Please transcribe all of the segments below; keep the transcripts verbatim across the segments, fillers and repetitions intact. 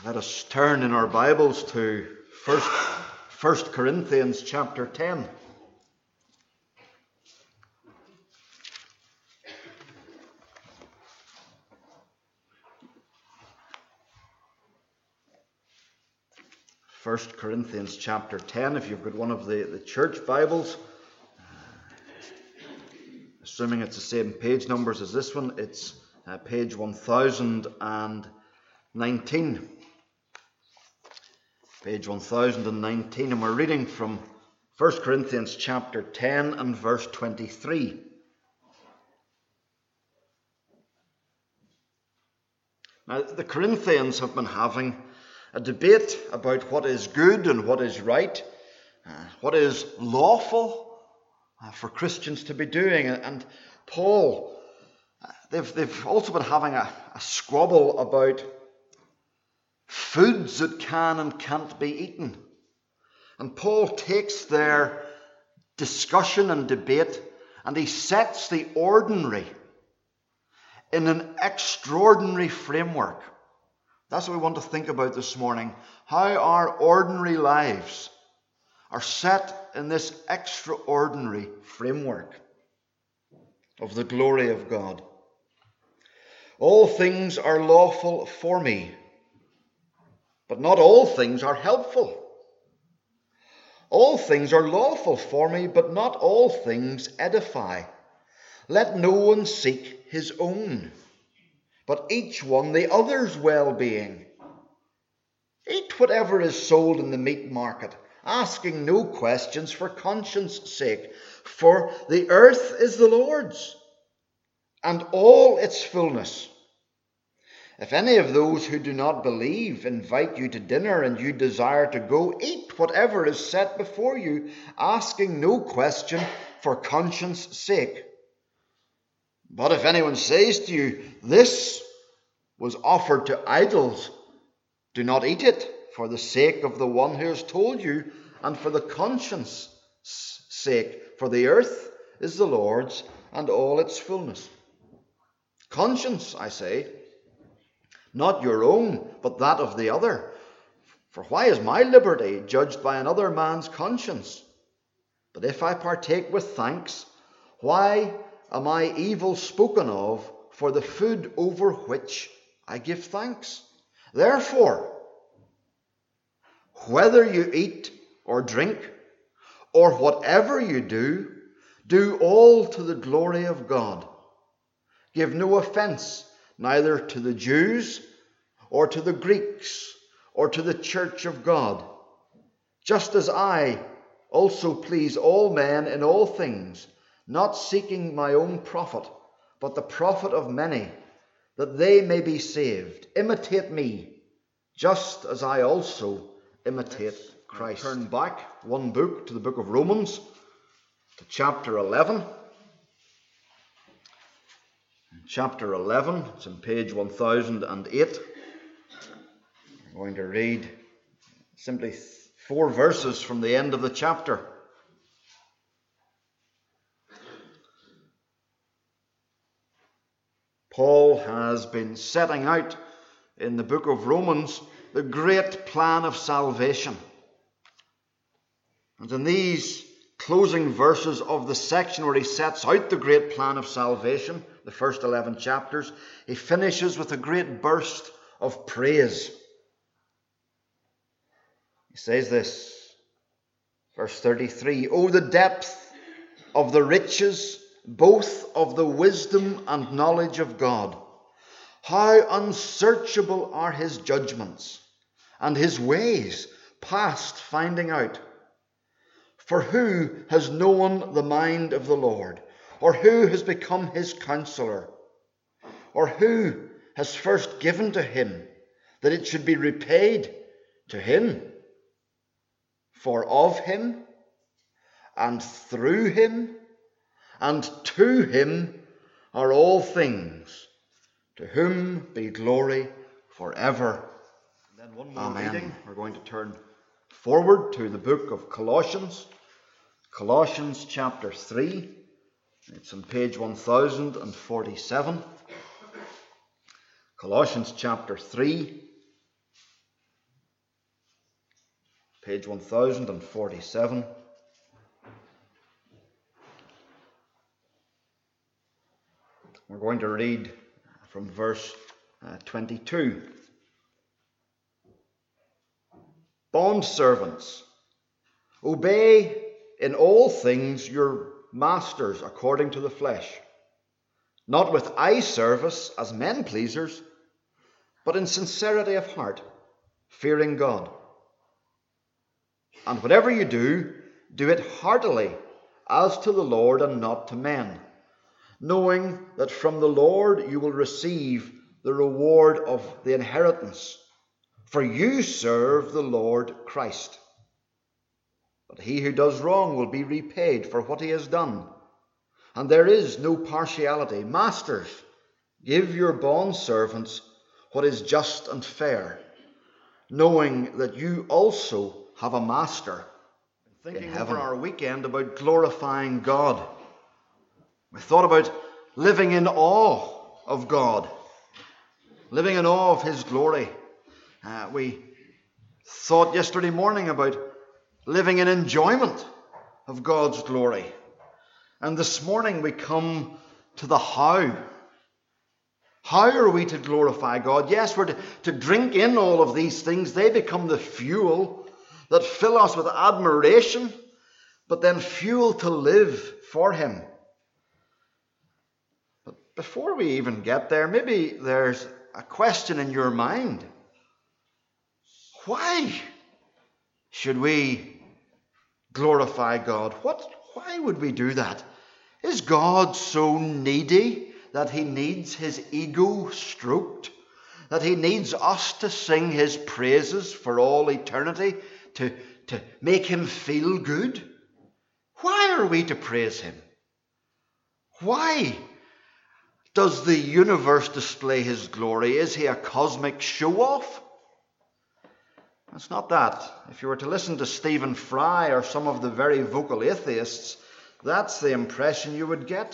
Let us turn in our Bibles to First, First Corinthians chapter ten. First Corinthians chapter ten, if you've got one of the, the church Bibles, assuming it's the same page numbers as this one, it's uh, page one thousand nineteen. Page one thousand nineteen, and we're reading from First Corinthians chapter ten and verse twenty-three. Now, the Corinthians have been having a debate about what is good and what is right, uh, what is lawful uh, for Christians to be doing. And Paul, uh, they've, they've also been having a, a squabble about foods that can and can't be eaten. And Paul takes their discussion and debate and he sets the ordinary in an extraordinary framework. That's what we want to think about this morning. How our ordinary lives are set in this extraordinary framework of the glory of God. All things are lawful for me, but not all things are helpful. All things are lawful for me, but not all things edify. Let no one seek his own, but each one the other's well-being. Eat whatever is sold in the meat market, asking no questions for conscience sake. For the earth is the Lord's, and all its fullness. If any of those who do not believe invite you to dinner and you desire to go, eat whatever is set before you, asking no question for conscience sake. But if anyone says to you, this was offered to idols, do not eat it for the sake of the one who has told you and for the conscience sake. For the earth is the Lord's and all its fullness. Conscience, I say, not your own, but that of the other. For why is my liberty judged by another man's conscience? But if I partake with thanks, why am I evil spoken of for the food over which I give thanks? Therefore, whether you eat or drink, or whatever you do, do all to the glory of God. Give no offense, neither to the Jews, or to the Greeks, or to the church of God, just as I also please all men in all things, not seeking my own profit, but the profit of many, that they may be saved. Imitate me, just as I also imitate Christ. Turn back one book to the book of Romans, to chapter eleven. Chapter eleven, it's on page one thousand eight. I'm going to read simply four verses from the end of the chapter. Paul has been setting out in the book of Romans the great plan of salvation. And in these closing verses of the section where he sets out the great plan of salvation, the first eleven chapters, he finishes with a great burst of praise. He says this, verse thirty-three, "Oh, the depth of the riches, both of the wisdom and knowledge of God! How unsearchable are his judgments, and his ways past finding out! For who has known the mind of the Lord? Or who has become his counselor? Or who has first given to him, that it should be repaid to him? For of him, and through him, and to him are all things, to whom be glory forever. And then one more Amen. Reading. We're going to turn forward to the book of Colossians. Colossians chapter three. It's on page one thousand forty-seven. Colossians chapter three page one thousand forty-seven. We're going to read from verse uh, twenty-two. Bondservants, obey in all things your masters according to the flesh, not with eye service as men pleasers, but in sincerity of heart, fearing God. And whatever you do, do it heartily, as to the Lord and not to men, knowing that from the Lord you will receive the reward of the inheritance, for you serve the Lord Christ. But he who does wrong will be repaid for what he has done, and there is no partiality. Masters, give your bondservants what is just and fair, knowing that you also have a master. Thinking over our weekend about glorifying God. We thought about living in awe of God, living in awe of his glory. Uh, we thought yesterday morning about living in enjoyment of God's glory. And this morning we come to the how. How are we to glorify God? Yes, we're to, to drink in all of these things. They become the fuel that fill us with admiration, but then fuel to live for him. But before we even get there, maybe there's a question in your mind. Why should we glorify God? What? Why would we do that? Is God so needy that he needs his ego stroked? That he needs us to sing his praises for all eternity? To, to make him feel good? Why are we to praise him? Why does the universe display his glory? Is he a cosmic show-off? It's not that. If you were to listen to Stephen Fry or some of the very vocal atheists, that's the impression you would get.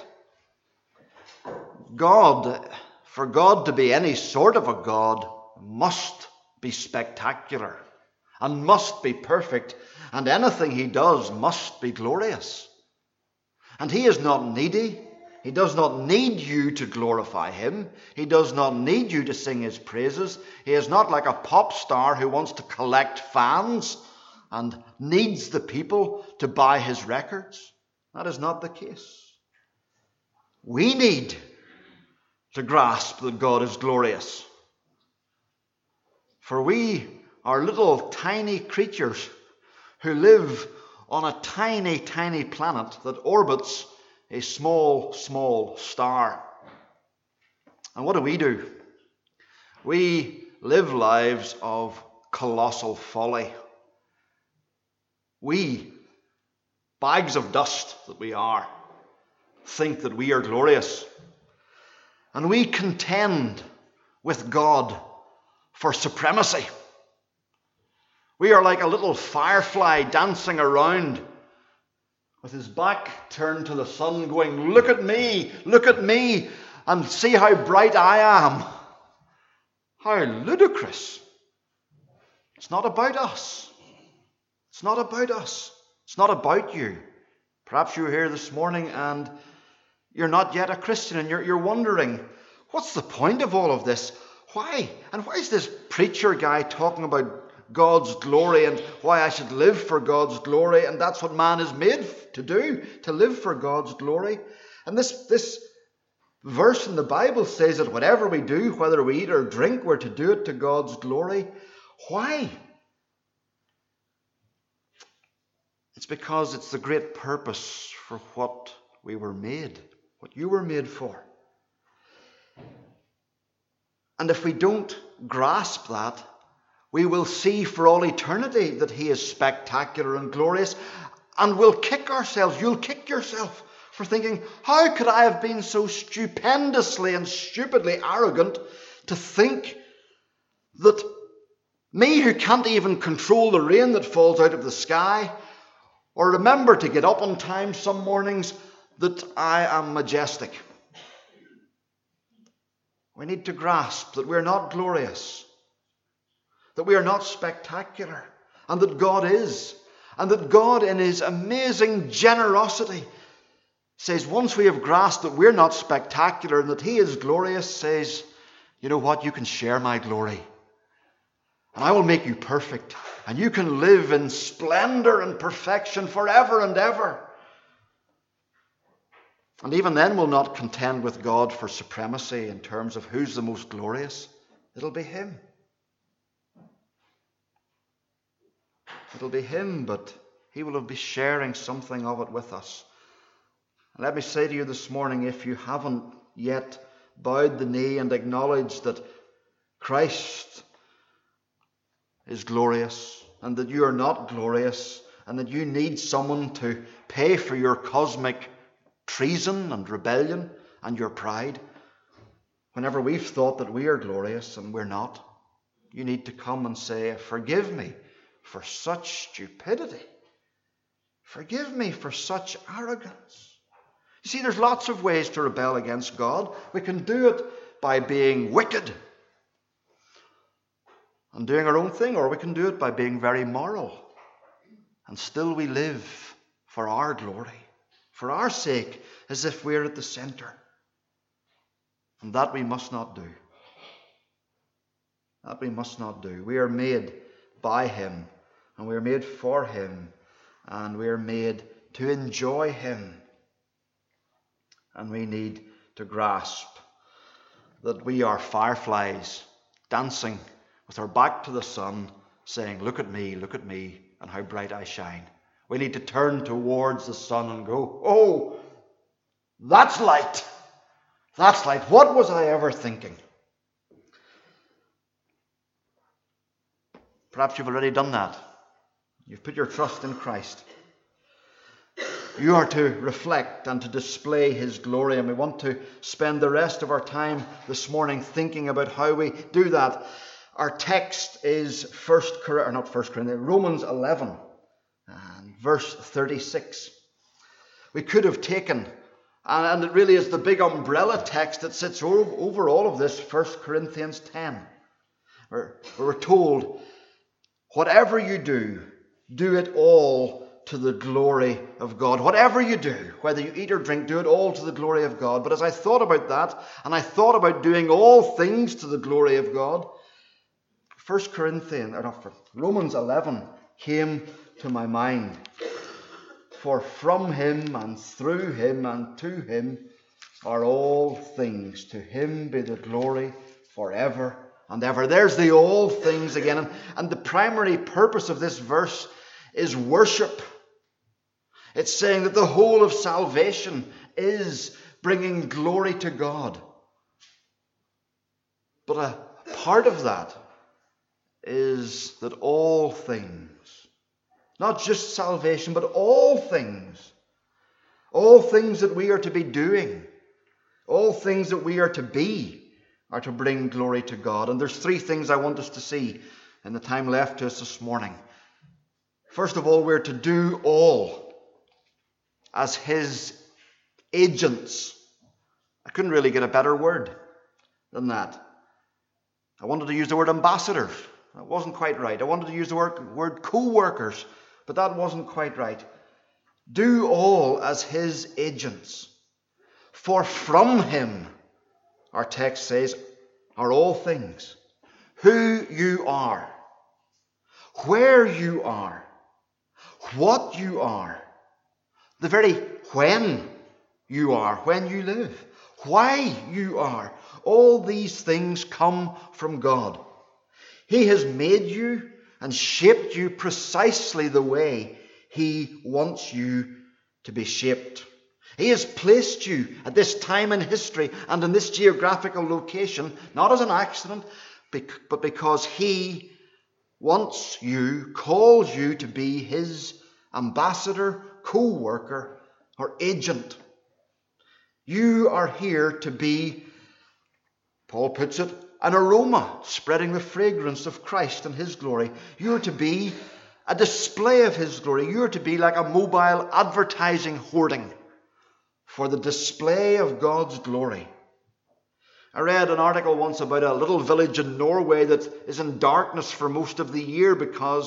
God, for God to be any sort of a God, must be spectacular and must be perfect, and anything he does must be glorious. And he is not needy. He does not need you to glorify him. He does not need you to sing his praises. He is not like a pop star who wants to collect fans and needs the people to buy his records. That is not the case. We need to grasp that God is glorious. For we are little tiny creatures who live on a tiny, tiny planet that orbits a small, small star. And what do we do? We live lives of colossal folly. We, bags of dust that we are, think that we are glorious. And we contend with God for supremacy. We are like a little firefly dancing around with his back turned to the sun, going, look at me, look at me, and see how bright I am. How ludicrous. It's not about us. It's not about us. It's not about you. Perhaps you're here this morning and you're not yet a Christian, and you're, you're wondering, what's the point of all of this? Why? And why is this preacher guy talking about God's glory and why I should live for God's glory? And that's what man is made to do, to live for God's glory. And this, this verse in the Bible says that whatever we do, whether we eat or drink, we're to do it to God's glory. Why? It's because it's the great purpose for what we were made, what you were made for. And if we don't grasp that, we will see for all eternity that he is spectacular and glorious, and we'll kick ourselves. You'll kick yourself for thinking, how could I have been so stupendously and stupidly arrogant to think that me, who can't even control the rain that falls out of the sky, or remember to get up on time some mornings, that I am majestic. We need to grasp that we're not glorious, that we are not spectacular, and that God is, and that God in his amazing generosity says, once we have grasped that we're not spectacular and that he is glorious, says, you know what, you can share my glory. And I will make you perfect. And you can live in splendor and perfection forever and ever. And even then we'll not contend with God for supremacy in terms of who's the most glorious. It'll be him. It'll be him, but he will be sharing something of it with us. And let me say to you this morning, if you haven't yet bowed the knee and acknowledged that Christ is glorious and that you are not glorious and that you need someone to pay for your cosmic treason and rebellion and your pride, whenever we've thought that we are glorious and we're not, you need to come and say, forgive me for such stupidity. Forgive me for such arrogance. You see, there's lots of ways to rebel against God. We can do it by being wicked and doing our own thing, or we can do it by being very moral. And still we live for our glory, for our sake, as if we're at the center. And that we must not do. That we must not do. We are made by him, and we are made for him, and we are made to enjoy him. And we need to grasp that we are fireflies dancing with our back to the sun, saying, look at me, look at me, and how bright I shine. We need to turn towards the sun and go, oh, that's light. That's light. What was I ever thinking? Perhaps you've already done that. You've put your trust in Christ. You are to reflect and to display his glory, and we want to spend the rest of our time this morning thinking about how we do that. Our text is First or not First Corinthians, Romans eleven, and verse thirty-six. We could have taken, and it really is the big umbrella text that sits over all of this, First Corinthians ten, where we're told, whatever you do, do it all to the glory of God. Whatever you do, whether you eat or drink, do it all to the glory of God. But as I thought about that, and I thought about doing all things to the glory of God, First Corinthians, or not, Romans eleven came to my mind. For from him and through him and to him are all things. To him be the glory forever and ever. There's the all things again. And, and the primary purpose of this verse is worship. It's saying that the whole of salvation is bringing glory to God. But a part of that is that all things, not just salvation, but all things, all things that we are to be doing, all things that we are to be, are to bring glory to God. And there's three things I want us to see in the time left to us this morning. First of all, we're to do all as his agents. I couldn't really get a better word than that. I wanted to use the word ambassadors. That wasn't quite right. I wanted to use the word, word co-workers, but that wasn't quite right. Do all as his agents. For from him, our text says, are all things. Who you are, where you are, what you are, the very when you are, when you live, why you are. All these things come from God. He has made you and shaped you precisely the way he wants you to be shaped. He has placed you at this time in history and in this geographical location, not as an accident, but because he wants you, calls you to be his ambassador, co-worker, or agent. You are here to be, Paul puts it, an aroma spreading the fragrance of Christ and his glory. You're to be a display of his glory. You're to be like a mobile advertising hoarding for the display of God's glory. I read an article once about a little village in Norway that is in darkness for most of the year because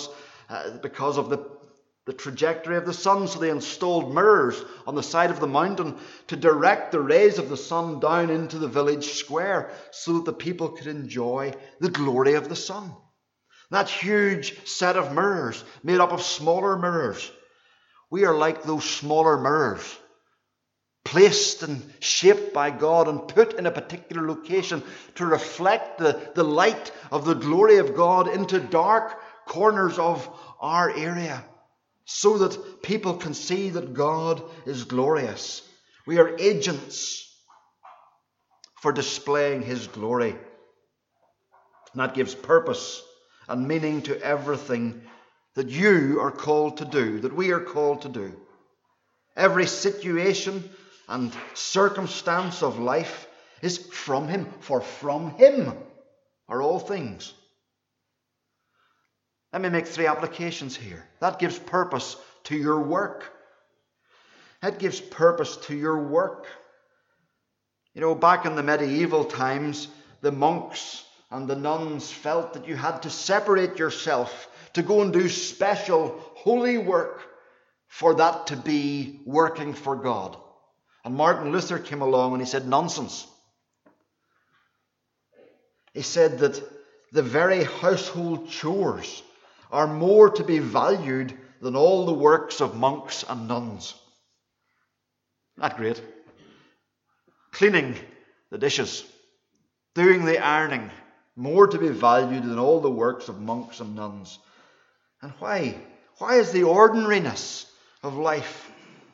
uh, because of the, the trajectory of the sun. So they installed mirrors on the side of the mountain to direct the rays of the sun down into the village square so that the people could enjoy the glory of the sun. That huge set of mirrors made up of smaller mirrors. We are like those smaller mirrors, placed and shaped by God and put in a particular location to reflect the, the light of the glory of God into dark corners of our area, so that people can see that God is glorious. We are agents for displaying His glory. And that gives purpose and meaning to everything that you are called to do, that we are called to do. Every situation and circumstance of life is from Him, for from Him are all things. Let me make three applications here. That gives purpose to your work. That gives purpose to your work. You know, back in the medieval times, the monks and the nuns felt that you had to separate yourself to go and do special holy work for that to be working for God. And Martin Luther came along and he said, nonsense. He said that the very household chores are more to be valued than all the works of monks and nuns. Isn't that great? Cleaning the dishes, doing the ironing, more to be valued than all the works of monks and nuns. And why? Why is the ordinariness of life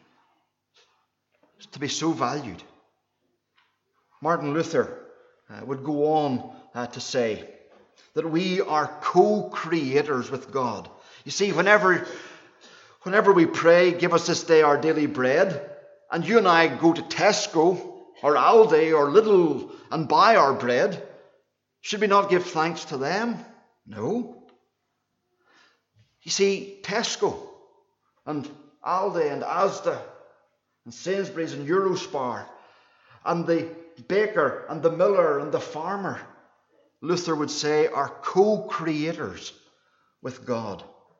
to be so valued? Martin Luther uh, would go on uh, to say that we are co-creators with God. You see, whenever, whenever we pray, give us this day our daily bread, and you and I go to Tesco or Aldi or Lidl and buy our bread, should we not give thanks to them? No. You see, Tesco and Aldi and Asda and Sainsbury's and Eurospar and the baker and the miller and the farmer, Luther would say, are co-creators with God.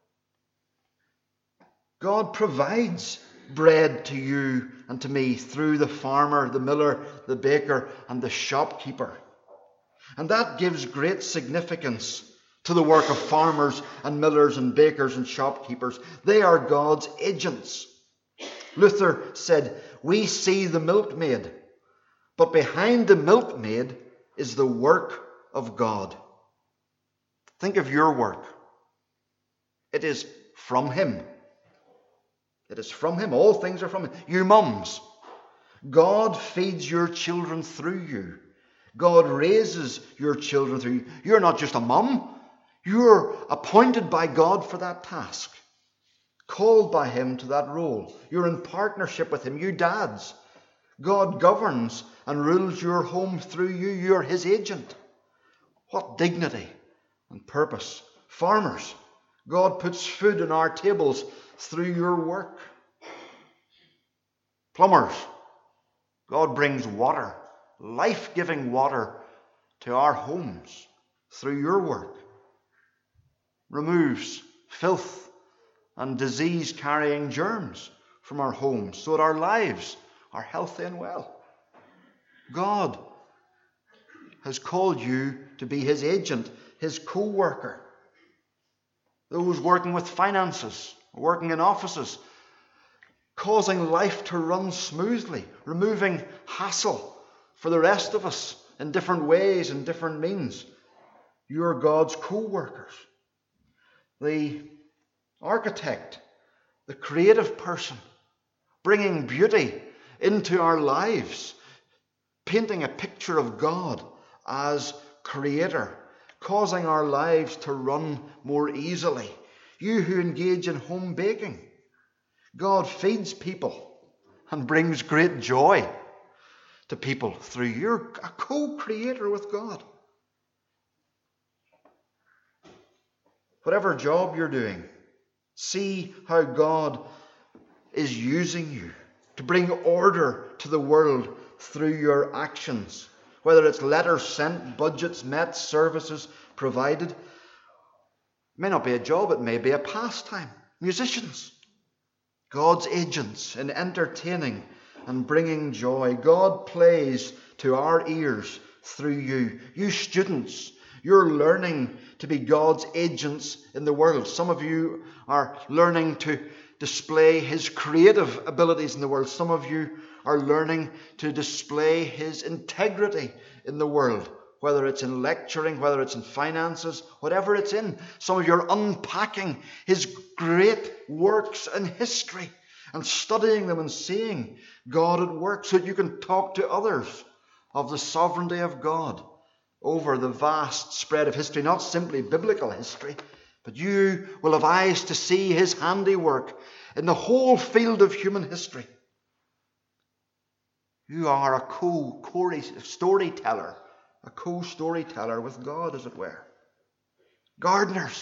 God provides bread to you and to me through the farmer, the miller, the baker, and the shopkeeper. And that gives great significance to the work of farmers and millers and bakers and shopkeepers. They are God's agents. Luther said, we see the milkmaid, but behind the milkmaid is the work of God. Think of your work. It is from Him. It is from Him. All things are from Him. You mums, God feeds your children through you. God raises your children through you. You're not just a mum. You're appointed by God for that task. Called by Him to that role. You're in partnership with Him. You dads. God governs and rules your home through you. You're His agent. What dignity and purpose. Farmers, God puts food on our tables through your work. Plumbers, God brings water, life-giving water, to our homes through your work. Removes filth and disease-carrying germs from our homes so that our lives are healthy and well. God has called you to be His agent, His co-worker. Those working with finances, working in offices, causing life to run smoothly, removing hassle for the rest of us in different ways and different means. You're God's co-workers. The architect, the creative person, bringing beauty into our lives, painting a picture of God as creator, causing our lives to run more easily. You who engage in home baking, God feeds people and brings great joy to people through you. You're a co-creator with God. Whatever job you're doing, see how God is using you to bring order to the world through your actions. Whether it's letters sent, budgets met, services provided. It may not be a job, it may be a pastime. Musicians, God's agents in entertaining and bringing joy. God plays to our ears through you. You students, you're learning to be God's agents in the world. Some of you are learning to display His creative abilities in the world. Some of you are learning to display His integrity in the world, whether it's in lecturing, whether it's in finances, whatever it's in. Some of you are unpacking His great works in history and studying them and seeing God at work so that you can talk to others of the sovereignty of God over the vast spread of history, not simply biblical history, but you will have eyes to see His handiwork in the whole field of human history. You are a co-storyteller, a co-storyteller with God, as it were. Gardeners,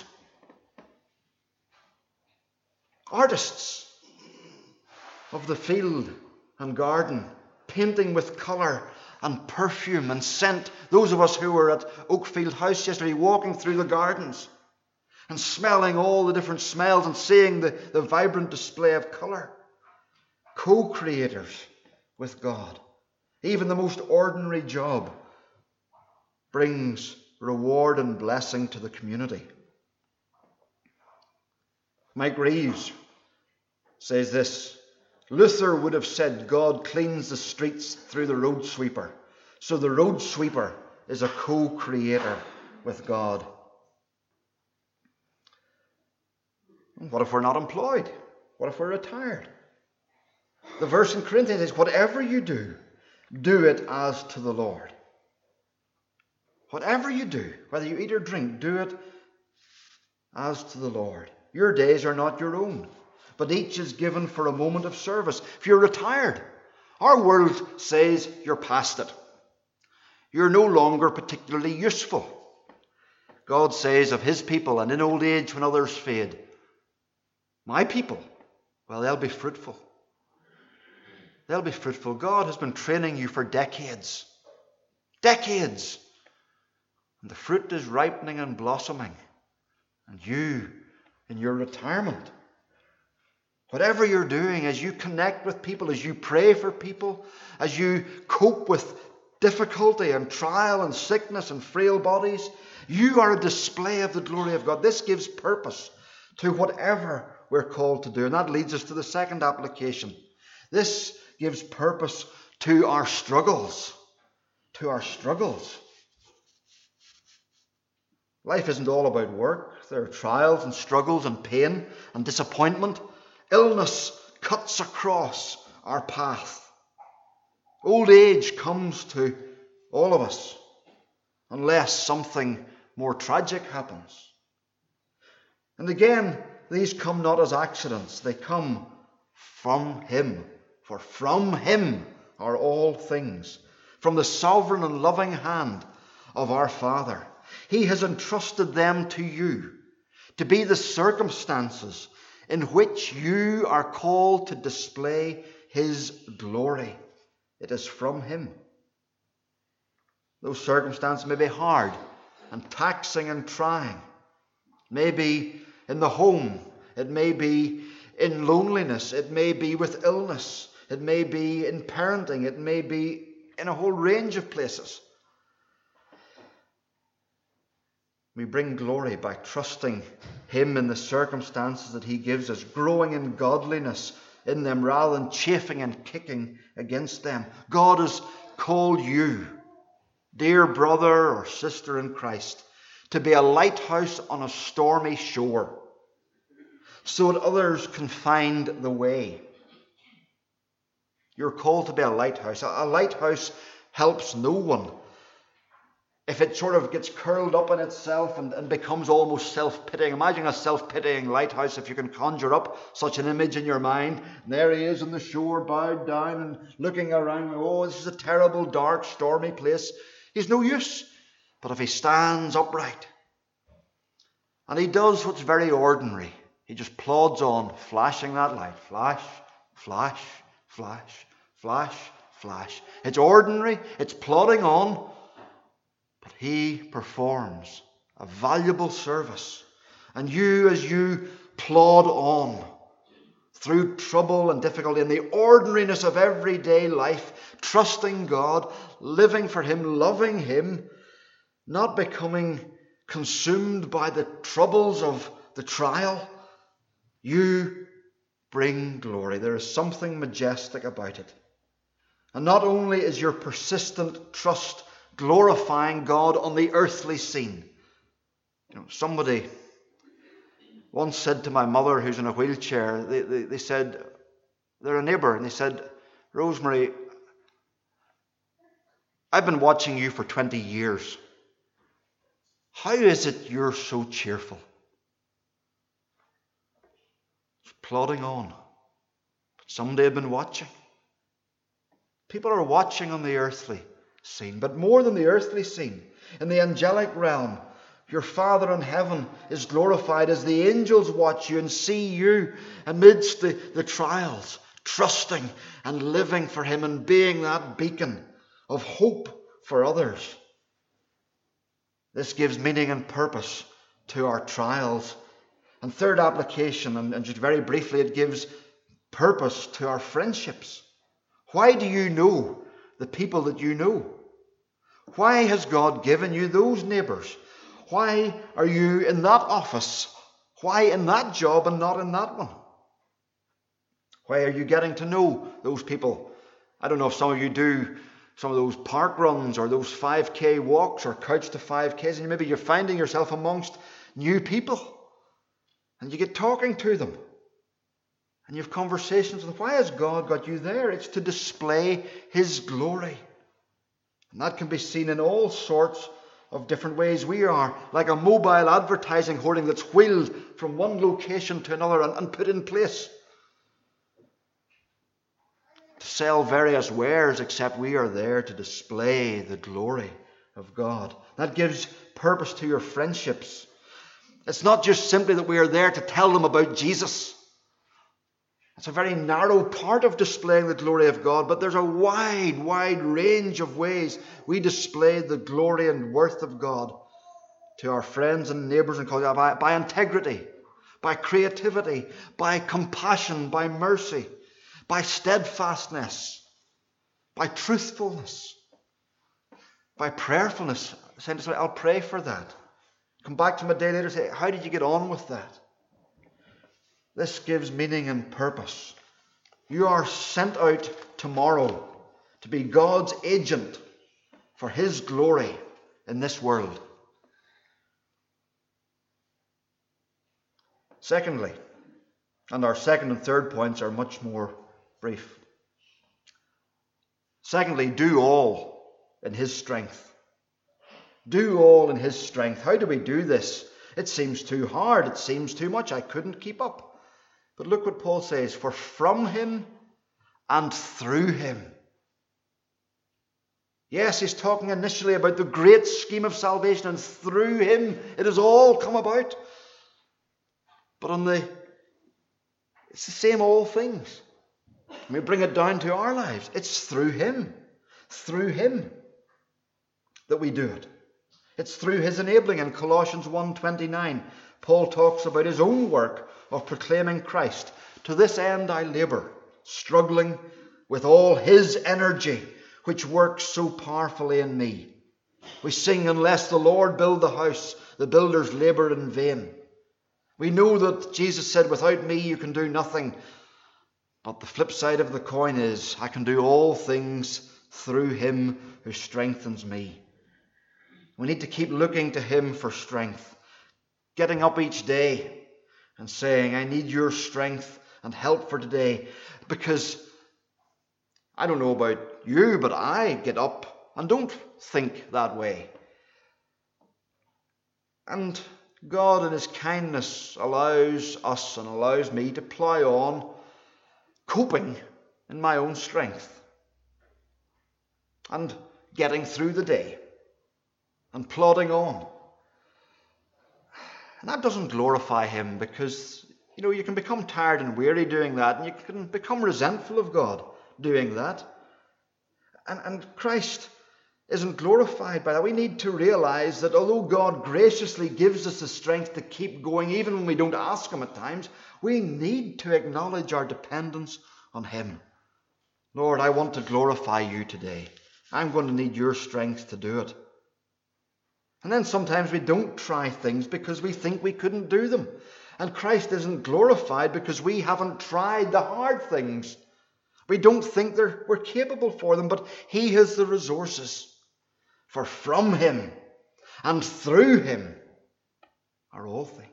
artists of the field and garden, painting with colour and perfume and scent. Those of us who were at Oakfield House yesterday, walking through the gardens and smelling all the different smells and seeing the, the vibrant display of colour. Co-creators with God. Even the most ordinary job brings reward and blessing to the community. Mike Reeves says this: Luther would have said God cleans the streets through the road sweeper. So the road sweeper is a co-creator with God. What if we're not employed? What if we're retired? The verse in Corinthians says, whatever you do, do it as to the Lord. Whatever you do, whether you eat or drink, do it as to the Lord. Your days are not your own, but each is given for a moment of service. If you're retired, our world says you're past it. You're no longer particularly useful. God says of His people, and in old age when others fade, my people, well, they'll be fruitful. They'll be fruitful. God has been training you for decades. Decades. And the fruit is ripening and blossoming. And you, in your retirement, whatever you're doing, as you connect with people, as you pray for people, as you cope with difficulty and trial and sickness and frail bodies, you are a display of the glory of God. This gives purpose to whatever we're called to do. And that leads us to the second application. This gives purpose to our struggles. To our struggles. Life isn't all about work. There are trials and struggles and pain and disappointment. Illness cuts across our path. Old age comes to all of us, unless something more tragic happens. And again, these come not as accidents. They come from Him. For from Him are all things. From the sovereign and loving hand of our Father. He has entrusted them to you to be the circumstances in which you are called to display His glory. It is from Him. Those circumstances may be hard and taxing and trying. Maybe in the home. It may be in loneliness. It may be with illness. It may be in parenting. It may be in a whole range of places. We bring glory by trusting Him in the circumstances that He gives us, growing in godliness in them rather than chafing and kicking against them. God has called you, dear brother or sister in Christ, to be a lighthouse on a stormy shore, so that others can find the way. You're called to be a lighthouse. A lighthouse helps no one if it sort of gets curled up in itself and, and becomes almost self-pitying. Imagine a self-pitying lighthouse, if you can conjure up such an image in your mind. And there he is on the shore, bowed down and looking around. Oh, this is a terrible, dark, stormy place. He's no use. But if he stands upright, and he does what's very ordinary, he just plods on, flashing that light. Flash, flash, flash, flash, flash. It's ordinary, it's plodding on, but he performs a valuable service, And you, as you plod on through trouble and difficulty and the ordinariness of everyday life, trusting God, living for Him, loving Him, not becoming consumed by the troubles of the trial, you bring glory. There is something majestic about it. And not only is your persistent trust glorifying God on the earthly scene. You know, somebody once said to my mother, who's in a wheelchair, they, they, they said, they're a neighbour, and they said, Rosemary, I've been watching you for twenty years. How is it you're so cheerful? It's plodding on. But somebody had been watching. People are watching on the earthly scene, but more than the earthly scene, in the angelic realm, your Father in heaven is glorified as the angels watch you and see you amidst the, the trials, trusting and living for Him and being that beacon of hope for others. This gives meaning and purpose to our trials. And third application, and, and just very briefly, it gives purpose to our friendships. Why do you know the people that you know? Why has God given you those neighbours? Why are you in that office? Why in that job and not in that one? Why are you getting to know those people? I don't know if some of you do some of those park runs or those five K walks or couch to five Ks, and maybe you're finding yourself amongst new people and you get talking to them and you have conversations with them. Why has God got you there? It's to display His glory. And that can be seen in all sorts of different ways. We are like a mobile advertising hoarding that's wheeled from one location to another and, and put in place to sell various wares, except we are there to display the glory of God. That gives purpose to your friendships. It's not just simply that we are there to tell them about Jesus. It's a very narrow part of displaying the glory of God, but there's a wide, wide range of ways we display the glory and worth of God to our friends and neighbours and colleagues by, by integrity, by creativity, by compassion, by mercy, by steadfastness, by truthfulness, by prayerfulness. Saying to somebody, I'll pray for that. Come back to them a day later and say, how did you get on with that? This gives meaning and purpose. You are sent out tomorrow to be God's agent for His glory in this world. Secondly, and our second and third points are much more brief. Secondly, do all in His strength. Do all in His strength. How do we do this? It seems too hard. It seems too much. I couldn't keep up. But look what Paul says, for from Him and through Him. Yes, he's talking initially about the great scheme of salvation, and through Him it has all come about. But on the, it's the same all things. We bring it down to our lives. It's through Him, through Him that we do it. It's through His enabling. In Colossians one twenty-nine, Paul talks about his own work of proclaiming Christ. To this end I labour, struggling with all His energy, which works so powerfully in me. We sing, unless the Lord build the house, the builders labour in vain. We know that Jesus said, without me you can do nothing. But the flip side of the coin is, I can do all things through Him who strengthens me. We need to keep looking to Him for strength, getting up each day and saying, I need your strength and help for today. Because I don't know about you, but I get up and don't think that way. And God in His kindness allows us and allows me to plough on, coping in my own strength and getting through the day and plodding on. And that doesn't glorify Him, because, you know, you can become tired and weary doing that, and you can become resentful of God doing that. And, and Christ isn't glorified by that. We need to realize that although God graciously gives us the strength to keep going, even when we don't ask Him at times, we need to acknowledge our dependence on Him. Lord, I want to glorify You today. I'm going to need Your strength to do it. And then sometimes we don't try things because we think we couldn't do them. And Christ isn't glorified because we haven't tried the hard things. We don't think they're, we're capable for them, but He has the resources. For from Him and through Him are all things.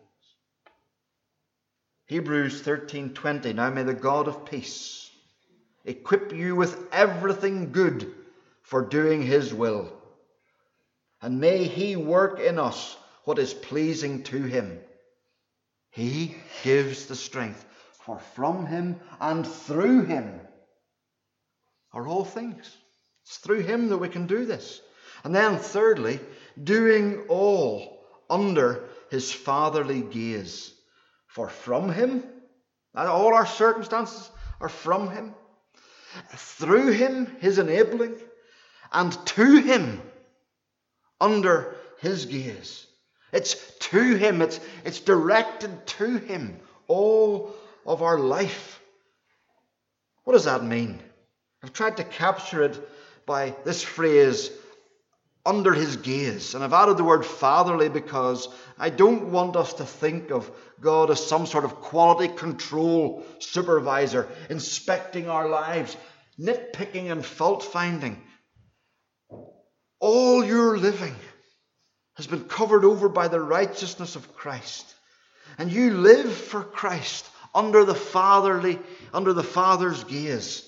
Hebrews thirteen twenty. Now may the God of peace equip you with everything good for doing His will. And may He work in us what is pleasing to Him. He gives the strength. For from Him and through Him are all things. It's through Him that we can do this. And then thirdly, doing all under His fatherly gaze. For from Him, all our circumstances are from Him. Through Him, His enabling, and to Him, under His gaze. It's to Him, it's, it's directed to Him, all of our life. What does that mean? I've tried to capture it by this phrase, under His gaze. And I've added the word fatherly because I don't want us to think of God as some sort of quality control supervisor, inspecting our lives, nitpicking and fault finding. All your living has been covered over by the righteousness of Christ. And you live for Christ under the fatherly, under the Father's gaze.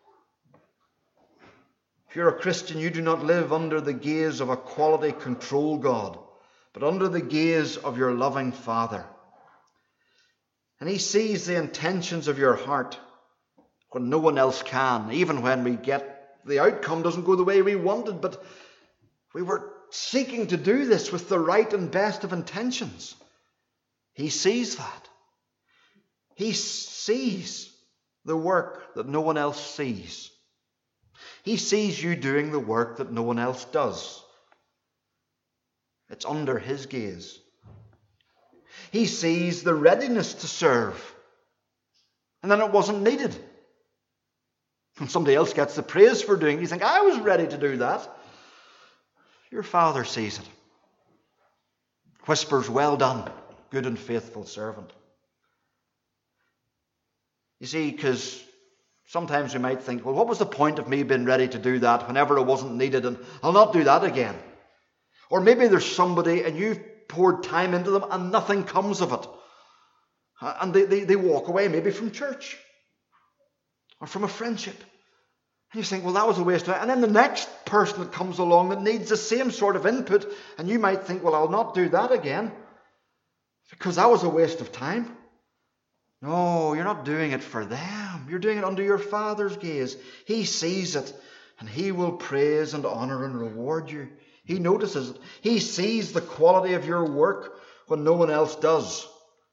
If you're a Christian, you do not live under the gaze of a quality control God, but under the gaze of your loving Father. And He sees the intentions of your heart when no one else can, even when we get the outcome doesn't go the way we wanted, but we were seeking to do this with the right and best of intentions. He sees that. He sees the work that no one else sees. He sees you doing the work that no one else does. It's under His gaze. He sees the readiness to serve. And then it wasn't needed. When somebody else gets the praise for doing it, you think, I was ready to do that. Your Father sees it. Whispers, well done, good and faithful servant. You see, because sometimes we might think, well, what was the point of me being ready to do that whenever it wasn't needed, and I'll not do that again. Or maybe there's somebody and you've poured time into them and nothing comes of it. And they, they, they walk away maybe from church or from a friendship. And you think, well, that was a waste of time. And then the next person that comes along that needs the same sort of input, and you might think, well, I'll not do that again because that was a waste of time. No, you're not doing it for them. You're doing it under your Father's gaze. He sees it, and He will praise and honor and reward you. He notices it. He sees the quality of your work when no one else does.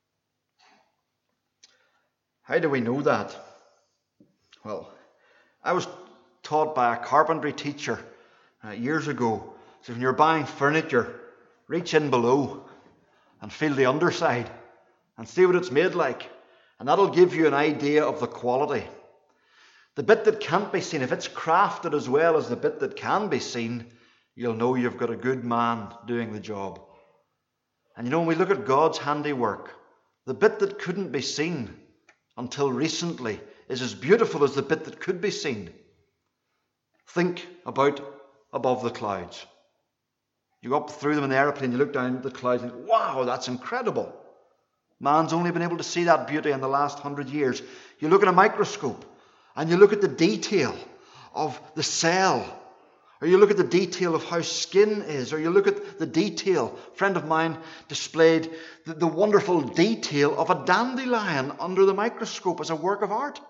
How do we know that? Well, I was taught by a carpentry teacher uh, years ago. So when you're buying furniture, reach in below and feel the underside and see what it's made like. And that'll give you an idea of the quality. The bit that can't be seen, if it's crafted as well as the bit that can be seen, you'll know you've got a good man doing the job. And you know, when we look at God's handiwork, the bit that couldn't be seen until recently is as beautiful as the bit that could be seen. Think about above the clouds. You go up through them in the aeroplane, you look down at the clouds and think, wow, that's incredible. Man's only been able to see that beauty in the last hundred years. You look at a microscope and you look at the detail of the cell, or you look at the detail of how skin is, or you look at the detail. A friend of mine displayed the, the wonderful detail of a dandelion under the microscope as a work of art.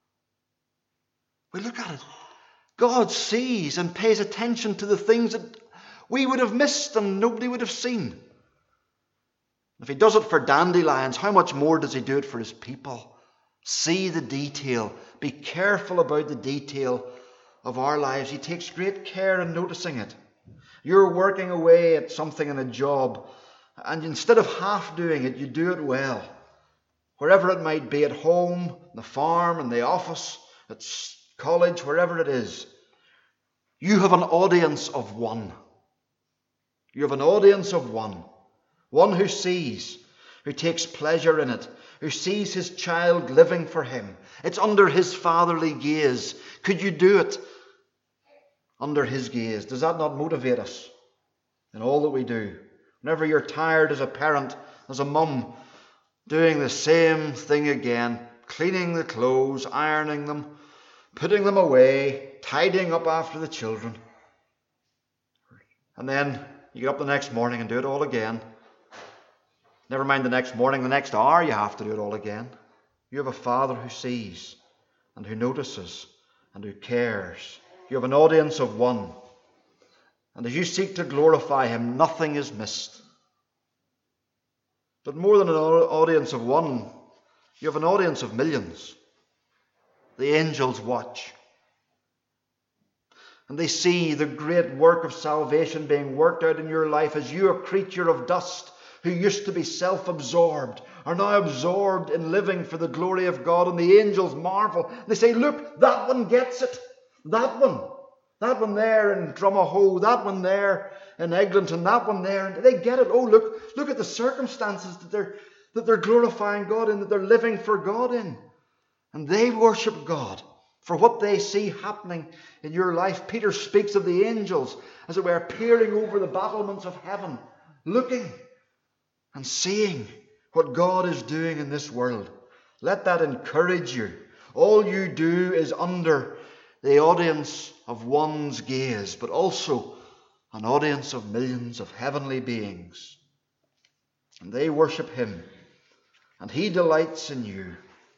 We look at it. God sees and pays attention to the things that we would have missed and nobody would have seen. If He does it for dandelions, how much more does He do it for His people? See the detail. Be careful about the detail of our lives. He takes great care in noticing it. You're working away at something in a job, and instead of half doing it, you do it well. Wherever it might be, at home, the farm, in the office, at college, wherever it is, you have an audience of one. You have an audience of one. One who sees, who takes pleasure in it, who sees his child living for him. It's under his fatherly gaze. Could you do it under his gaze? Does that not motivate us in all that we do? Whenever you're tired as a parent, as a mum, doing the same thing again, cleaning the clothes, ironing them, putting them away, tidying up after the children. And then you get up the next morning and do it all again. Never mind the next morning, the next hour you have to do it all again. You have a Father who sees and who notices and who cares. You have an audience of one. And as you seek to glorify him, nothing is missed. But more than an audience of one, you have an audience of millions. The angels watch. And they see the great work of salvation being worked out in your life as you, a creature of dust, who used to be self-absorbed, are now absorbed in living for the glory of God. And the angels marvel. They say, look, that one gets it. That one. That one there in Drumahoe. That one there in Eglinton. That one there. And they get it. Oh, look, look at the circumstances that they're, that they're glorifying God in, that they're living for God in. And they worship God for what they see happening in your life. Peter speaks of the angels, as it were, peering over the battlements of heaven, looking and seeing what God is doing in this world. Let that encourage you. All you do is under the audience of one's gaze, but also an audience of millions of heavenly beings. And they worship him, and he delights in you.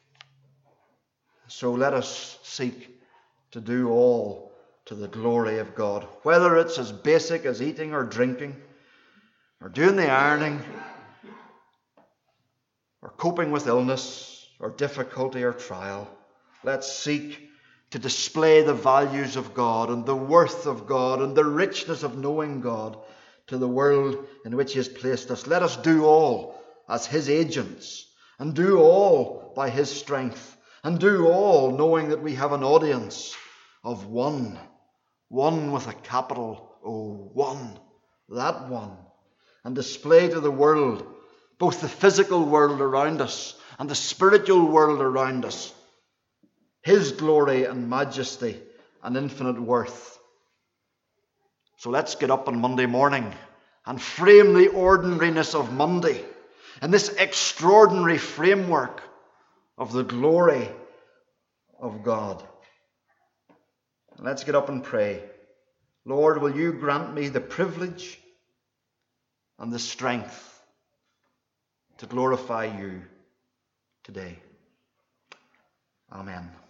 So let us seek to do all to the glory of God, whether it's as basic as eating or drinking, or doing the ironing, or coping with illness, or difficulty, or trial. Let's seek to display the values of God, and the worth of God, and the richness of knowing God to the world in which he has placed us. Let us do all as his agents, and do all by his strength, and do all knowing that we have an audience of one, one with a capital O, one, that one, and display to the world, both the physical world around us and the spiritual world around us, his glory and majesty and infinite worth. So let's get up on Monday morning and frame the ordinariness of Monday in this extraordinary framework of the glory of God. Let's get up and pray. Lord, will you grant me the privilege and the strength to glorify you today? Amen.